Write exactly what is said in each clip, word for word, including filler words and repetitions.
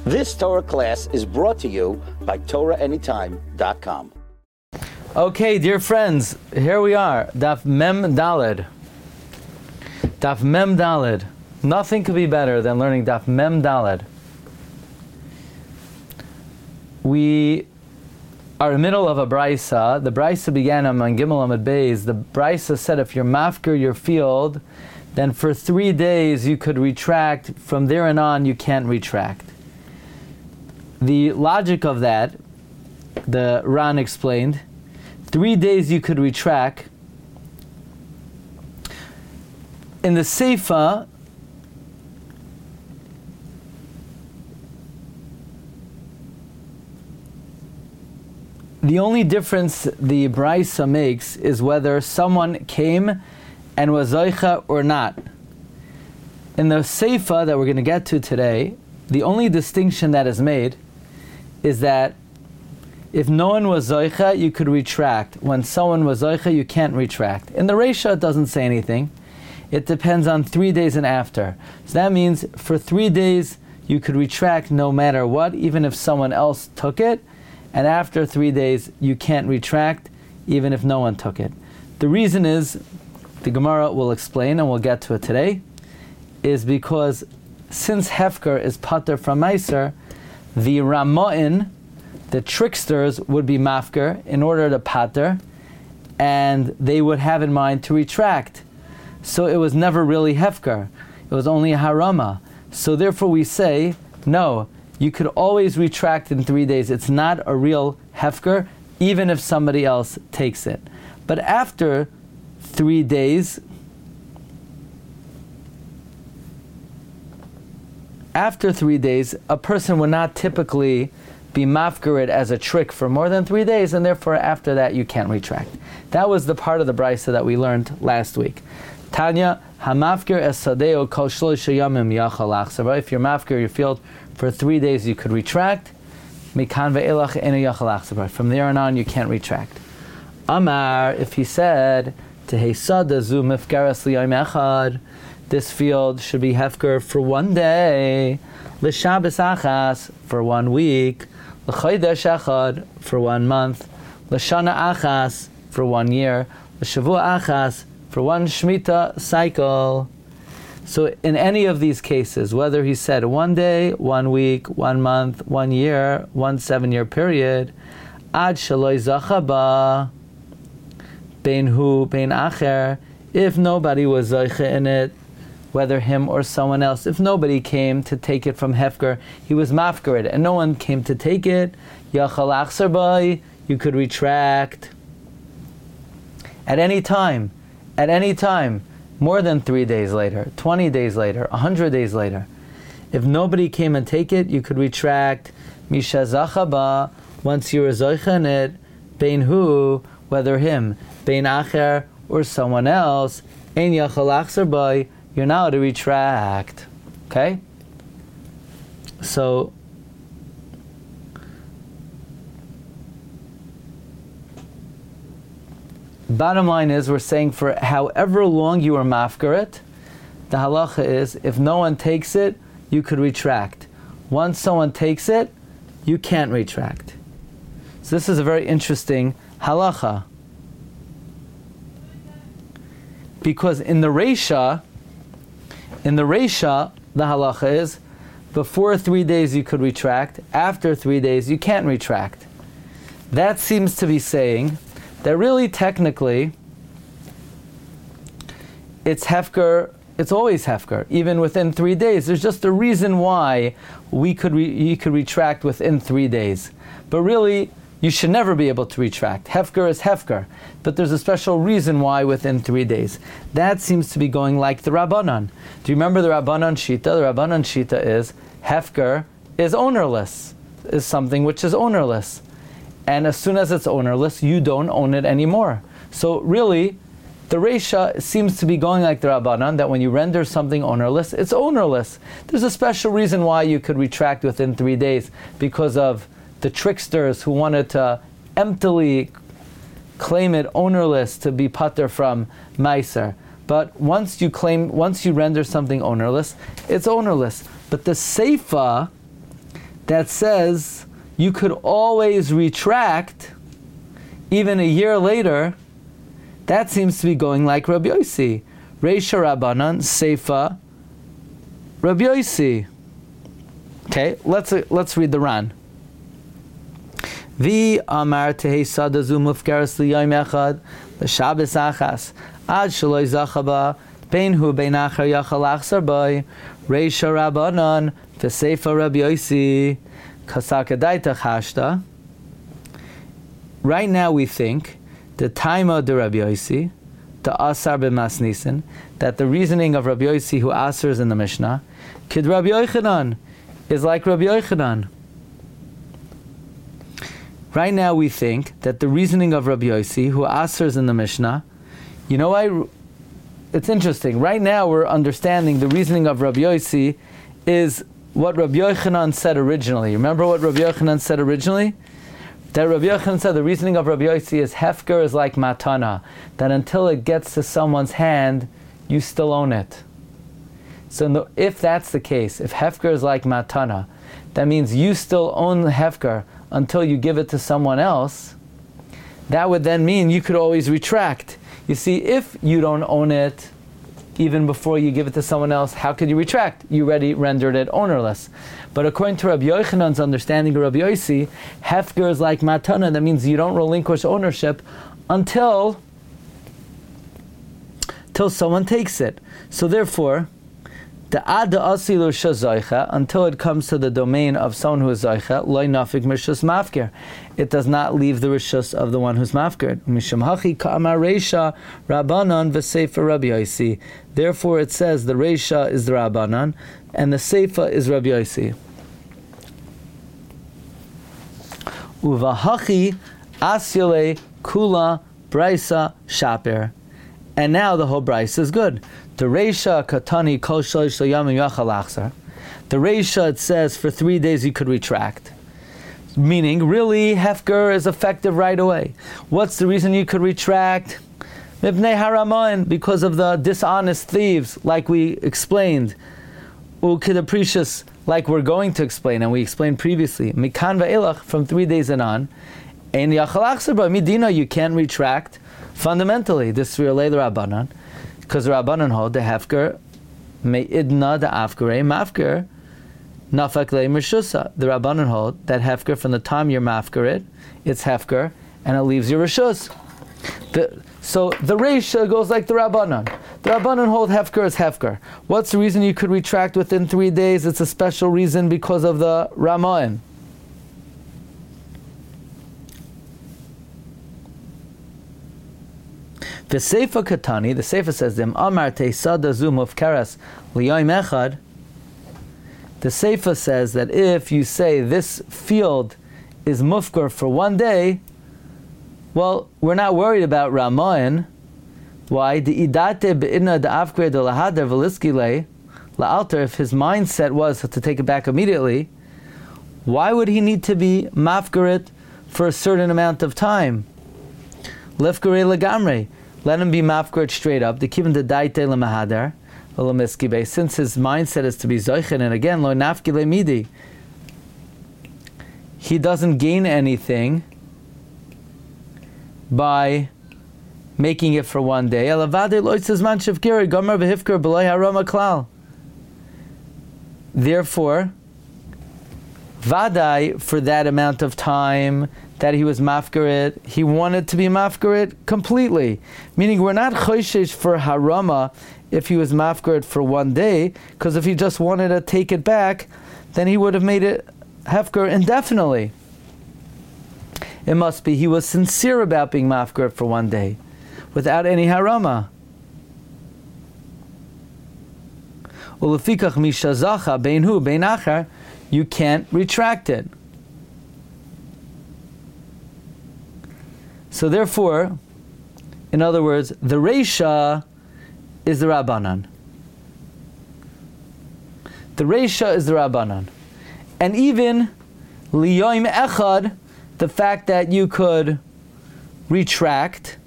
This Torah class is brought to you by Torah Anytime dot com. Okay, dear friends, here we are, Daf Mem Daled. Daf Mem Daled. Nothing could be better than learning Daf Mem Daled. We are in the middle of a Braisa. The Braisa began on Gimel Amud Beis. The Braisa said if you're mafker your field, then for three days you could retract. From there and on, you can't retract. The logic of that, the Ran explained, three days you could retract. In the Seifa, the only difference the Braisa makes is whether someone came and was Zoicha or not. In the Seifa that we're going to get to today, the only distinction that is made is that if no one was Zoicha, you could retract. When someone was Zoicha, you can't retract. In the Reisha, it doesn't say anything. It depends on three days and after. So that means for three days, you could retract no matter what, even if someone else took it. And after three days, you can't retract, even if no one took it. The reason is, the Gemara will explain, and we'll get to it today, is because since Hefker is pater from Meiser, the Rama'in, the tricksters, would be mafker in order to pater, and they would have in mind to retract. So it was never really Hefker. It was only a Harama. So therefore we say, no, you could always retract in three days. It's not a real Hefker, even if somebody else takes it. But after three days, after three days, a person would not typically be mafkarid as a trick for more than three days, and therefore after that you can't retract. That was the part of the Braisa that we learned last week. Tanya, hamafkir es sadeo kol shloisha yamim yachal achsava. If you're mafkir your field for three days, you could retract. Mikan ve'elach enu yachal achsava. From there on on, you can't retract. Amar, if he said, tehesada zu mifkaras liyom echad, this field should be hefker for one day, l'shabes achas for one week, l'chodesh echad for one month, l'shana achas for one year, l'shavua achas for one Shemitah cycle. So in any of these cases, whether he said one day, one week, one month, one year, one seven-year period, ad shaloi zachaba, bein hu, bein acher, if nobody was zoiche in it, whether him or someone else, if nobody came to take it from Hefker, he was mafkarid, and no one came to take it, yachal achsar bai, you could retract at any time. At any time, more than three days later, twenty days later, one hundred days later. If nobody came and take it, you could retract. Misha zachaba, once you were zoicha in it, bein hu, whether him, bein acher, or someone else, ein yachal achsar bai, you're now to retract. Okay? So, bottom line is, we're saying for however long you are mafkarit, the halacha is, if no one takes it, you could retract. Once someone takes it, you can't retract. So this is a very interesting halacha. Because in the Reisha, in the Reisha, the halacha is, before three days you could retract, after three days you can't retract. That seems to be saying that really, technically, it's hefker. It's always hefker, even within three days. There's just a reason why we could re, you could retract within three days. But really, you should never be able to retract. Hefker is hefker, but there's a special reason why within three days. That seems to be going like the Rabbanan. Do you remember the Rabbanan Shita? The Rabbanan Shita is hefker is ownerless, is something which is ownerless. And as soon as it's ownerless, you don't own it anymore. So really, the Reisha seems to be going like the Rabbanan, that when you render something ownerless, it's ownerless. There's a special reason why you could retract within three days, because of the tricksters who wanted to emptily claim it ownerless to be pater from Meiser. But once you claim, once you render something ownerless, it's ownerless. But the Seifa, that says you could always retract even a year later, that seems to be going like Rabbi Yossi. Reisha Rabbanan, Seifa, Rabbi Yossi. Okay, let's uh, let's read the Ran. Vi amar tehei sadazu mufkaras liyom echad l'shabbos achas ad shaloi zachaba bein hu bein achar yachal achsar boy Reisha Rabbanan v'Seifa Rabbi Yossi kasakadaita chashta. Right now we think the Taima de Rabbi Yossi, the Asar b'Mas Nisan, that the reasoning of Rabbi Yossi who asers in the Mishnah, Kid Rabbi Yochanan, is like Rabbi Yochanan. Right now we think that the reasoning of Rabbi Yossi who asers in the Mishnah, you know why? It's interesting. Right now we're understanding the reasoning of Rabbi Yossi is what Rabbi Yochanan said originally. Remember what Rabbi Yochanan said originally? That Rabbi Yochanan said the reasoning of Rabbi Yossi is hefker is like matana, that until it gets to someone's hand, you still own it. So no, if that's the case, if hefker is like matana, that means you still own the hefker until you give it to someone else. That would then mean you could always retract. You see, if you don't own it, even before you give it to someone else, how could you retract? You already rendered it ownerless. But according to Rabbi Yochanan's understanding of Rabbi Yossi, hefker is like matana. That means you don't relinquish ownership until, until someone takes it. So therefore, the ada asilu shazoicha, until it comes to the domain of someone who is zoicha, loy nafik mishus mafker. It does not leave the rishus of the one who's mafker. Mishum hachi ka'amar reisha rabbanan v'seifa Rabbi Yossi. Therefore, it says the reisha is the rabbanan and the seifa is Rabbi Yossi. Uvahachi asyale kula braisa shaper. And now the whole braisa is good. The reisha katani kol shlosh yamim yachal achzar. The reisha, it says for three days you could retract. Meaning, really, hefker is effective right away. What's the reason you could retract? Mibnei haramoin, because of the dishonest thieves, like we explained. Ukidaprecious, like we're going to explain, and we explained previously. Mikan va'elach, from three days and on. Ein yachal achzar ba midina, you can't retract. Fundamentally, this is Rilei Rabbanan, because the Rabbanan hold the hefker me'idna the afkere mafker nafak le mishusa. The Rabbanan hold that hefker from the time you're mafker it, it's hefker, and it leaves your rishus. The, so the reisha goes like the Rabbanan. The Rabbanan hold hefker is hefker. What's the reason you could retract within three days? It's a special reason because of the Ramayan. The Seifa Katani, the Seifa says, "Dem Amar Teisada Zum of Karas Liyoim Echad." The Seifa says that if you say this field is mufkar for one day, well, we're not worried about Ramayan. Why? The idate be'ina the afkre de lahader veliskile la'alter. If his mindset was to take it back immediately, why would he need to be mafkarit for a certain amount of time? Lefkare legamre. Let him be mafkarit straight up. The kivin the daite lemahader v'lemiskibe. Since his mindset is to be zoichen, and again lo nafkile midi, he doesn't gain anything by making it for one day. Therefore, vadai, for that amount of time that he was mafkarit, he wanted to be mafkarit completely. Meaning we're not choishesh for harama if he was mafkarit for one day, because if he just wanted to take it back, then he would have made it hefker indefinitely. It must be he was sincere about being mafkarit for one day, without any harama. Ulefikach mishazacha bein hu bein achar, you can't retract it. So therefore, in other words, the reisha is the Rabbanan. The reisha is the Rabbanan. And even liyoim echad, the fact that you could retract,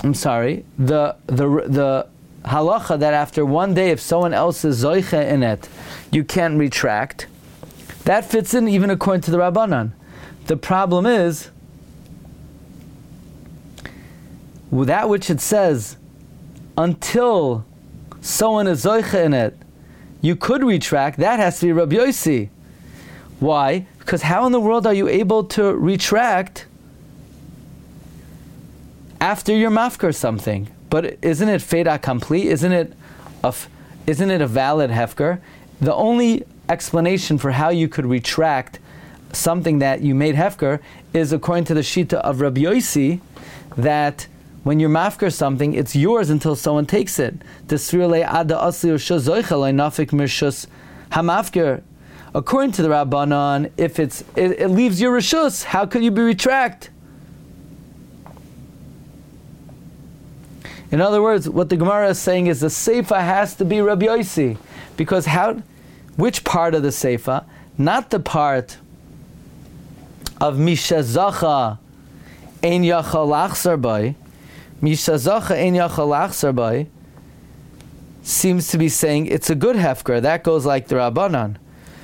I'm sorry, the the the halacha that after one day, if someone else is zoiche in it, you can't retract, that fits in even according to the Rabbanan. The problem is, that which it says, until someone is zoiche in it, you could retract, that has to be Rabbi Yossi. Why? Because how in the world are you able to retract after you're mafkar something? But isn't it fait accompli? Isn't it a, isn't it a valid hefker? The only explanation for how you could retract something that you made hefker is according to the shita of Rabbi Yossi, that when you're mafkar something, it's yours until someone takes it. According to the Rabbanan, if it's it, it leaves your reshus, how could you be retract? In other words, what the Gemara is saying is the seifa has to be Rabbi Yossi, because how? Which part of the seifa? Not the part of mishazacha ein yachal achzar bay. Mishazacha ein yachal achzar bay seems to be saying it's a good hefker. That goes like the Rabbanan.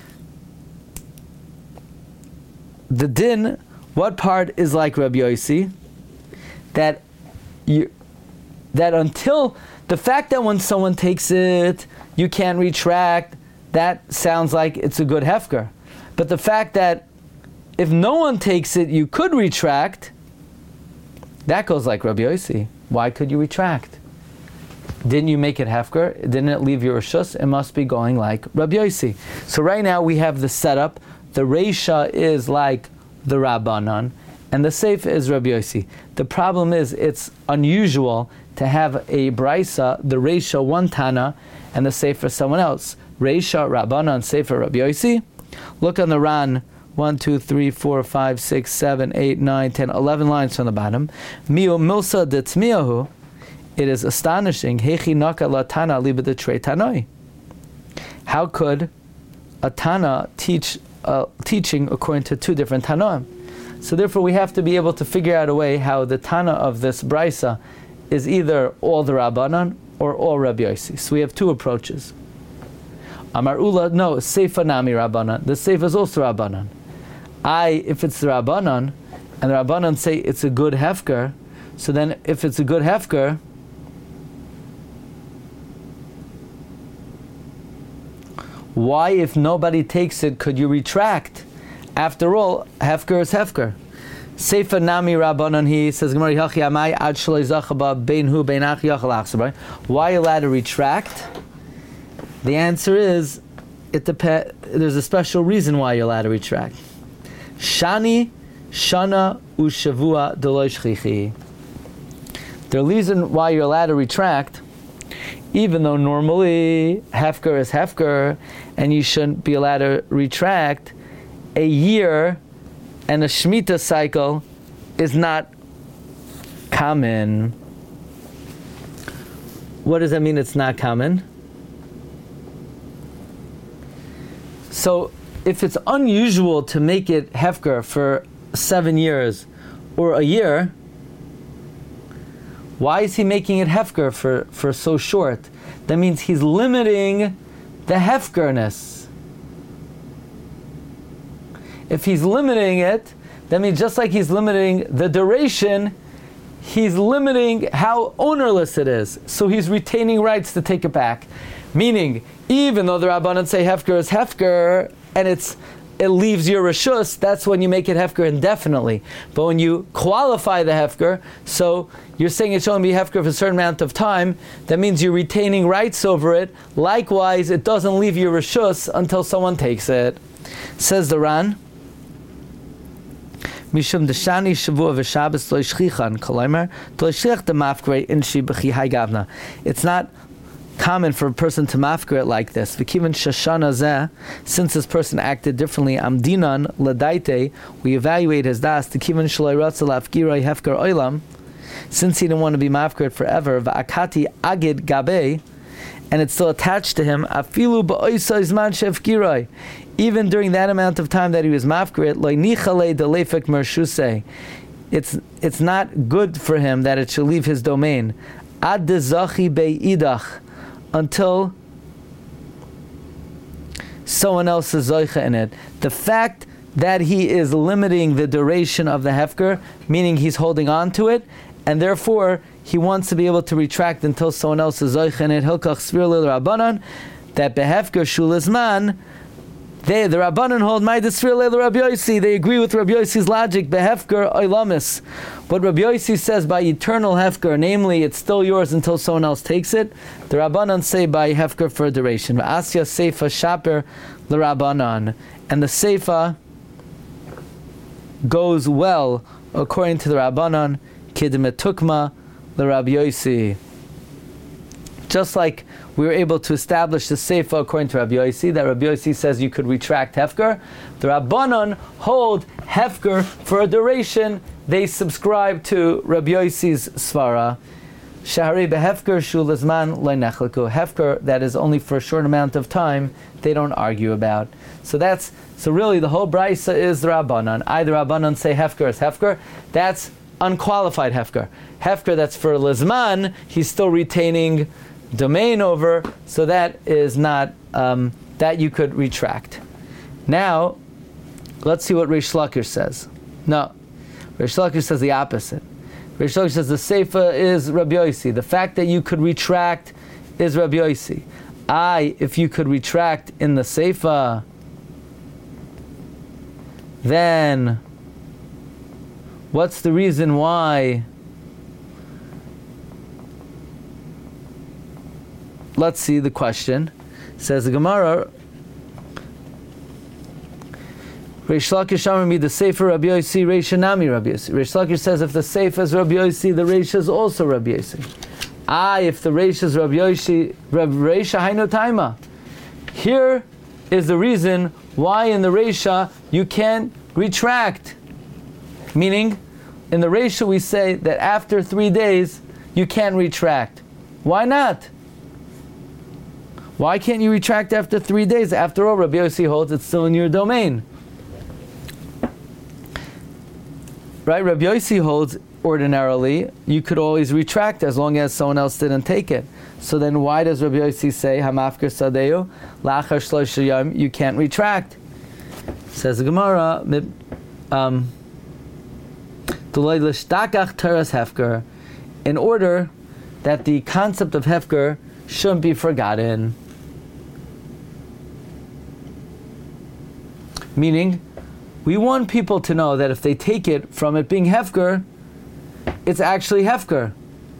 The din, what part is like Rabbi Yossi? That you, that until the fact that when someone takes it, you can't retract, that sounds like it's a good hefker. But the fact that if no one takes it, you could retract, that goes like Rabbi Yossi. Why could you retract? Didn't you make it hefker? Didn't it leave your reshus? It must be going like Rabbi Yossi. So right now we have the setup. The Reisha is like the Rabbanan, and the Seif is Rabbi Yossi. The problem is it's unusual to have a Braisa, the Reisha one Tana, and the Sefer someone else. Reisha, Rabbanan, Sefer, Rabbi Yossi. Look on the Ran, one, two, three, four, five, six, seven, eight, nine, ten, eleven lines from the bottom. Miu milsa detzmiyahu. It is astonishing. Hechi naka la Tana liba de tre tanoi. How could a Tana teach Uh, teaching according to two different Tanoim? So therefore we have to be able to figure out a way how the Tana of this Braisa is either all the Rabbanan or all Rabbi Yossi. So we have two approaches. Amar Ula, no, Seifa Nami Rabbanan. The Seifa is also Rabbanan. I, if it's the Rabbanan, and the Rabbanan say it's a good hefker, so then if it's a good hefker, why, if nobody takes it, could you retract? After all, hefker is hefker. Seifa Nami Rabbanan, he says, why are you allowed to retract? The answer is, it dep- there's a special reason why you're allowed to retract. Shani, Shana, Ushavua, Deloy Shchichi. The reason why you're allowed to retract, even though normally hefker is hefker, and you shouldn't be allowed to retract, a year and a Shemitah cycle is not common. What does that mean it's not common? So if it's unusual to make it hefker for seven years or a year, why is he making it hefker for, for so short? That means he's limiting the hefkerness. If he's limiting it, that means just like he's limiting the duration, he's limiting how ownerless it is. So he's retaining rights to take it back. Meaning, even though the Rabbanan say hefker is hefker, and it's it leaves your reshus, that's when you make it hefker indefinitely. But when you qualify the hefker, so you're saying it should only be hefker for a certain amount of time, that means you're retaining rights over it. Likewise, it doesn't leave your reshus until someone takes it. Says the Ran, Mishum deshani shavua v'shabbos lo yishchichan kolomer lo yishchich the mafkre inshi b'chi hai gavna. It's not common for a person to mafker it like this. V'kivan shashana zeh, since this person acted differently, amdinan ladaite, we evaluate his das. T'kivan shaloi ratza lafgiroi hefker oilam, since he didn't want to be mafkered forever. V'akati agid gabe, and it's still attached to him. Afilu ba'oisa izman shefgiroi, even during that amount of time that he was mafkered, loy nichale delefek mershusei, it's it's not good for him that it should leave his domain. Ad dezachi be'idach, until someone else is zoicha in it. The fact that he is limiting the duration of the hefker, meaning he's holding on to it, and therefore he wants to be able to retract until someone else is zoicha in it. Hilkach svir lil rabbanan, that behefker shulizman, they, the Rabbanan hold my desfir leil Rabbi Yossi. They agree with Rabbi Yossi's logic. Behefker oilamis. What Rabbi Yossi says by eternal hefker, namely it's still yours until someone else takes it. The Rabbanan say by hefker for duration. Asya seifa shaper the Rabbanan, and the seifa goes well according to the Rabbanan. Kidmet tukma the Rabbi Yossi. Just like we were able to establish the Seifa according to Rabbi Yossi, that Rabbi Yossi says you could retract Hefker. The Rabbanon hold Hefker for a duration. They subscribe to Rabbi Yossi's Svara. Shahari behefker shulazman leinechliku. Hefker that is only for a short amount of time, they don't argue about. So that's so really the whole brisa is the Rabbanon. Either Rabbanon say Hefker is Hefker. That's unqualified Hefker. Hefker that's for Lizman, he's still retaining domain over, so that is not, um, that you could retract. Now, let's see what Reish Lakish says. No, Reish Lakish says the opposite. Reish Lakish says the Seifa is Rabbi Yossi. The fact that you could retract is Rabbi Yossi. I, if you could retract in the Seifa, then what's the reason why? Let's see the question. Says the Gemara, Reish Lakish Amar mi the Sefer Rabbi Yossi, Reish Nami Rabbi Yossi. Reish Lakish says if the Sefer is Rabbi Yossi, the Reish is also Rabbi Yossi. Ah, if the Reish is Rabbi Yossi, Reish Hainu Taima. Here is the reason why in the Reisha you can't retract. Meaning, in the Reisha we say that after three days you can't retract. Why not? Why can't you retract after three days? After all, Rabbi Yossi holds it's still in your domain. Right? Rabbi Yossi holds ordinarily you could always retract as long as someone else didn't take it. So then why does Rabbi Yossi say Hamafker Sadeu Lachar Shlosh Yom you can't retract? Says the Gemara, um, in order that the concept of Hefker shouldn't be forgotten. Meaning, we want people to know that if they take it from it being Hefker, it's actually Hefker.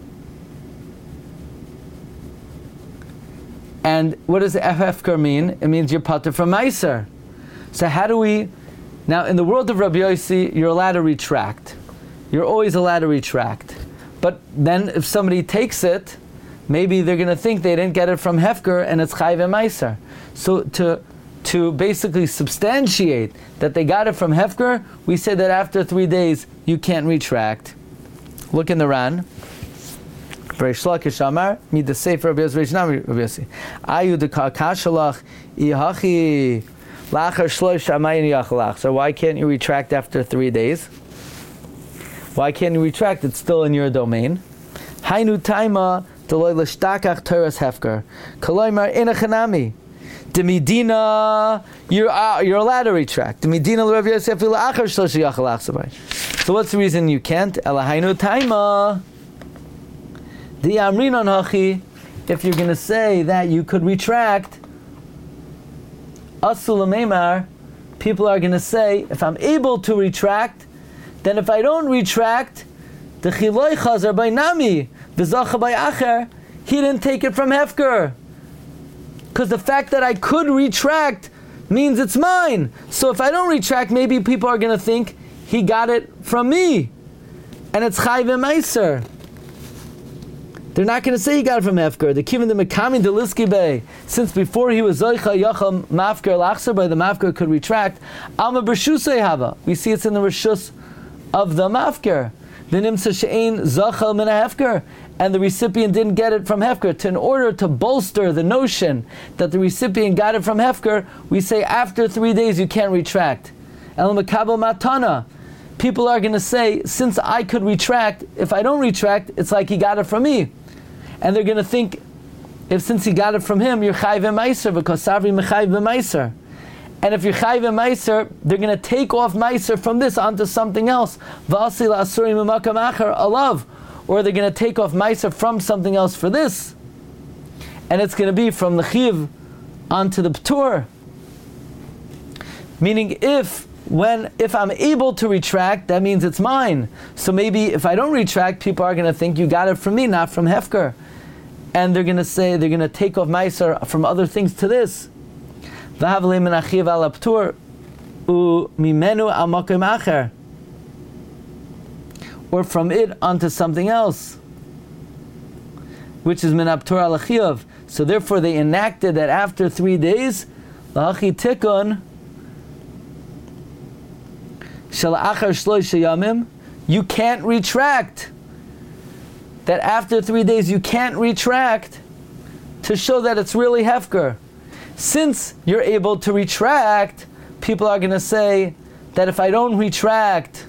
And what does Hefker mean? It means you're pater from Meiser. So how do we... Now, in the world of Rabbi Yossi, you're allowed to retract. You're always allowed to retract. But then if somebody takes it, maybe they're going to think they didn't get it from Hefker and it's Chayv and Meiser. So to to basically substantiate that they got it from Hefker, we say that after three days you can't retract. Look in the Ran. Reish Lakish Amar, Mid the Sefer Rabbi Yossi, Reish Nami Rabbi Yossi. Ayu de Kashalach Ihachi Lachar Shlosh Amayin Yachalach. So why can't you retract after three days? Why can't you retract? It's still in your domain. Hainu Taima Deloy L'Shtakach Teres Hefker. Kaloymar Inachanami. Demidina, you're uh, you're allowed to retract. Demidina l'Rav Yosef l'achar shlosh yachalach sabay. So what's the reason you can't? Elahainu taima. The amrinon hachi. If you're going to say that you could retract, asul meimar, people are going to say, if I'm able to retract, then if I don't retract, the chiloi chazar by nami, v'zacha by acher, he didn't take it from Hefker. Because the fact that I could retract means it's mine. So if I don't retract, maybe people are going to think he got it from me. And it's Chayv and Meiser. They're not going to say he got it from Hefker. They're giving the Mekami Deliski Bey. Since before he was Zoicha Yacham Mafker Lachser, by the Mafker could retract. Alma Bershusei Hava. We see it's in the Rishus of the Mafker. V'nimsa she'ein zachal min Hefker. And the recipient didn't get it from Hefker. To, in order to bolster the notion that the recipient got it from Hefker, we say after three days you can't retract. El Makabel Matana. people are going to say, since I could retract, if I don't retract, it's like he got it from me. And they're going to think, if since he got it from him, you're chayv meiser, because savri mechayv meiser. And if you're chayv meiser, they're going to take off meiser from this onto something else. V'asi la'asuri mimakam acher alav. Or they're going to take off meiser from something else for this. And it's going to be from the chiv onto the p'tur. Meaning if when if I'm able to retract, that means it's mine. So maybe if I don't retract, people are going to think you got it from me, not from Hefker. And they're going to say, they're going to take off meiser from other things to this. Or from it onto something else, which is min haptur al achiyuv. So therefore they enacted that after three days, l'hachi tikun, shel achar shloisha yamim, you can't retract. That after three days you can't retract to show that it's really hefker. Since you're able to retract, people are going to say that if I don't retract,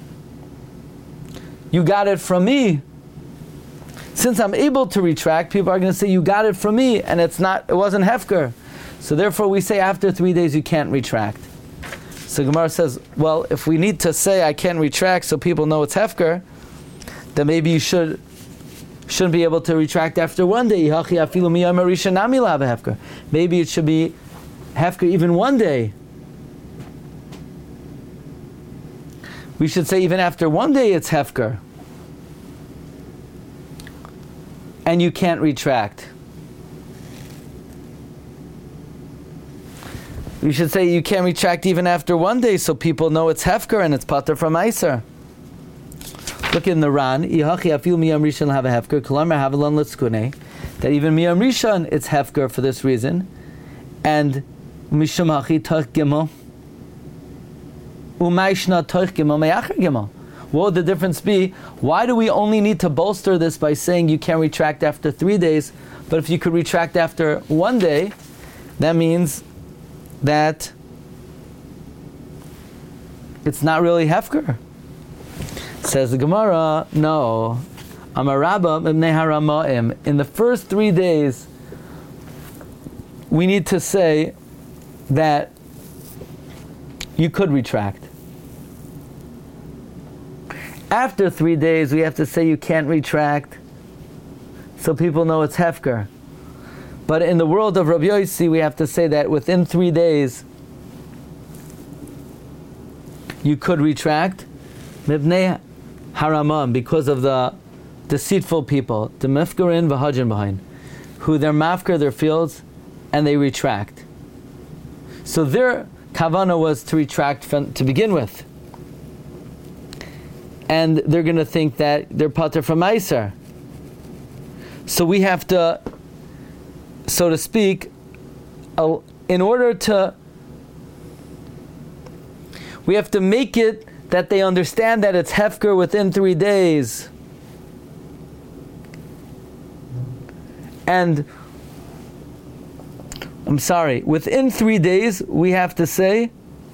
you got it from me. Since I'm able to retract, people are going to say you got it from me, and it's not, it wasn't hefker. So therefore we say after three days you can't retract. So Gemara says, well, if we need to say I can't retract so people know it's hefker, then maybe you should shouldn't be able to retract after one day. Maybe it should be hefker even one day. We should say even after one day it's hefker. And you can't retract. We should say you can't retract even after one day so people know it's hefker and it's pater from Eiser. Look in the Ran, that even miyam rishon it's hefker for this reason, and mishum hachi toch gimel, umayshna toch gimel meyacher gimel. What would the difference be? Why do we only need to bolster this by saying you can't retract after three days, but if you could retract after one day, that means that it's not really hefker? Says the Gemara, no. Amarabba ibnei haramaim. In the first three days, we need to say that you could retract. After three days, we have to say you can't retract, so people know it's hefker. But in the world of Rabbi Yossi, we have to say that within three days, you could retract. Mibnei haramam, because of the deceitful people, the mifkarin v'hajin behind, who they're mafker their fields and they retract. So their kavana was to retract from, to begin with, and they're going to think that they're pater from Eiser. So we have to, so to speak, uh, in order to, we have to make it that they understand that it's hefker within three days. And, I'm sorry, within three days, we have to say,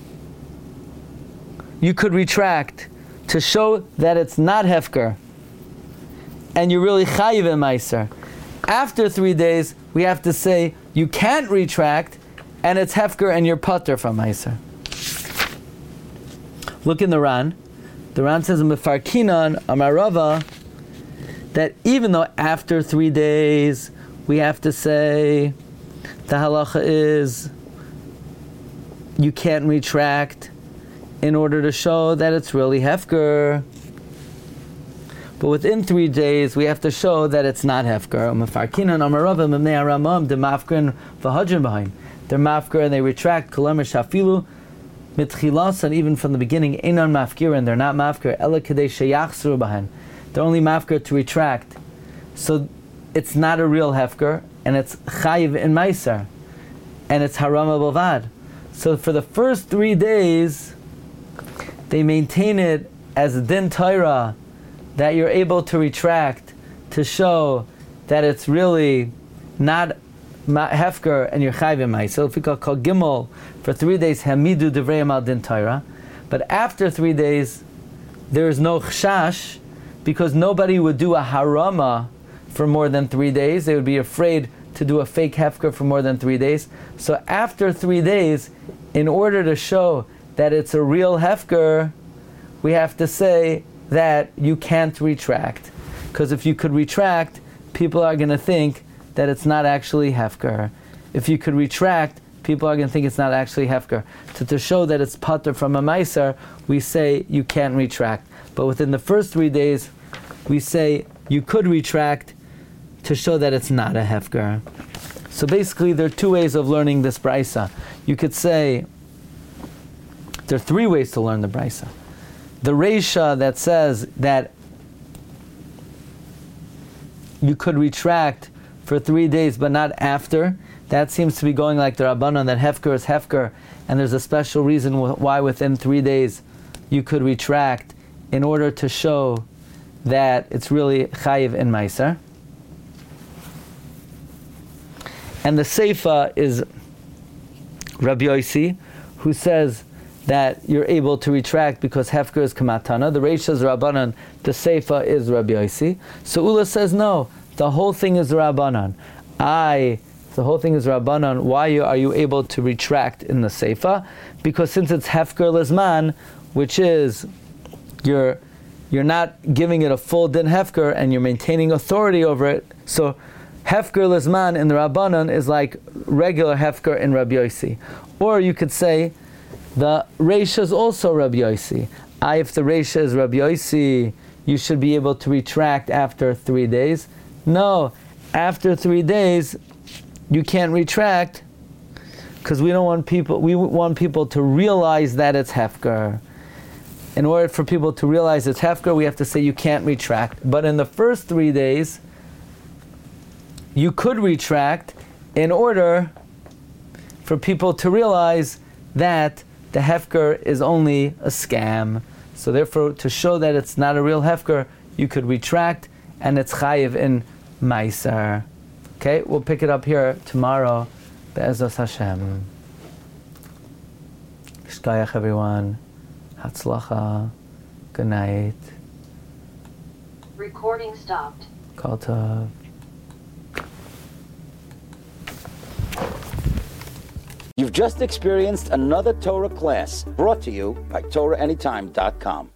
you could retract to show that it's not hefker. And you're really chayiv meiser. After three days, we have to say, you can't retract, and it's hefker and you're pater from meiser. Look in the Ran. The Ran says in Mefarkinan Amarava that even though after three days we have to say the halacha is you can't retract in order to show that it's really hefker. But within three days we have to show that it's not hefker. Mefarkinan Amarava Mimnei Aramam de mafkrin v'hajin behind. They're mafker and they retract. Kolamer shafilu. Mitchilas, and even from the beginning, einan mafkir, and they're not mafkir. Ela kadei sheyachzru bahen. They're only mafkir to retract. So it's not a real hefker, and it's chayiv in meiser, and it's harama bavad. So for the first three days, they maintain it as a din Torah that you're able to retract to show that it's really not hefker and you're chayv in meiser. If we call kol gimel for three days hamidu devrei al din Torah, but after three days there is no chashash, because nobody would do a harama for more than three days. They would be afraid to do a fake hefker for more than three days. So after three days, in order to show that it's a real hefker, we have to say that you can't retract. Because if you could retract, people are going to think that it's not actually hefker. If you could retract, people are going to think it's not actually hefker. So to show that it's pater from a meiser, we say you can't retract. But within the first three days, we say you could retract to show that it's not a hefker. So basically, there are two ways of learning this brisa. You could say, there are three ways to learn the brisa. The reisha that says that you could retract for three days, but not after, that seems to be going like the Rabbanan, that hefker is hefker, and there's a special reason why within three days you could retract in order to show that it's really chayiv in meiser. And the seifa is Rabbi Yossi, who says that you're able to retract because hefker is kamatana. The reisha is Rabbanan, the seifa is Rabbi Yossi. So Ula says no, the whole thing is Rabbanan. I, the whole thing is Rabbanan. Why are you able to retract in the seifa? Because since it's hefker lizman, which is you're you're not giving it a full din hefker and you're maintaining authority over it. So hefker lizman in the Rabbanan is like regular hefker in Rabbi Yossi. Or you could say the reisha is also Rabbi Yossi. I, if the reisha is Rabbi Yossi, you should be able to retract after three days. No, after three days, you can't retract because we don't want people. We want people to realize that it's hefker. In order for people to realize it's hefker, we have to say you can't retract. But in the first three days, you could retract in order for people to realize that the hefker is only a scam. So therefore, to show that it's not a real hefker, you could retract, and it's chayiv in meiser. Okay, we'll pick it up here tomorrow. Be'ezras Hashem. Shkayach everyone. Hatzlacha. Good night. Recording stopped. Kol tov. You've just experienced another Torah class brought to you by Torah Anytime dot com.